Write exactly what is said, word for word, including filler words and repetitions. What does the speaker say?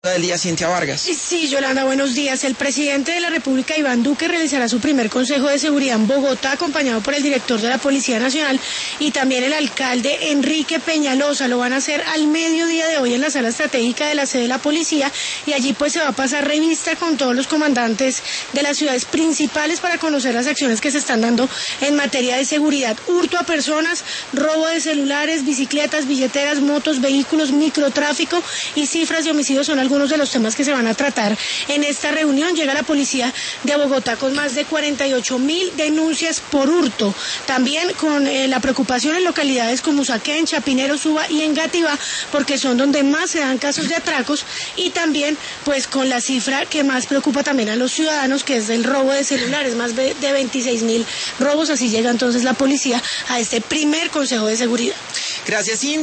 del día, Cintia Vargas. Sí, Yolanda, buenos días. El presidente de la República, Iván Duque, realizará su primer Consejo de Seguridad en Bogotá, acompañado por el director de la Policía Nacional y también el alcalde Enrique Peñalosa. Lo van a hacer al mediodía de hoy en la sala estratégica de la sede de la policía, y allí pues se va a pasar revista con todos los comandantes de las ciudades principales para conocer las acciones que se están dando en materia de seguridad. Hurto a personas, robo de celulares, bicicletas, billeteras, motos, vehículos, microtráfico y cifras de homicidios son algunos de los temas que se van a tratar en esta reunión. Llega la policía de Bogotá con más de cuarenta y ocho mil denuncias por hurto, también con eh, la preocupación en localidades como Usaquén, Chapinero, Suba y Engativá, porque son donde más se dan casos de atracos, y también pues con la cifra que más preocupa también a los ciudadanos, que es el robo de celulares, más de veintiséis mil robos. Así llega entonces la policía a este primer Consejo de Seguridad. Gracias, Cintia.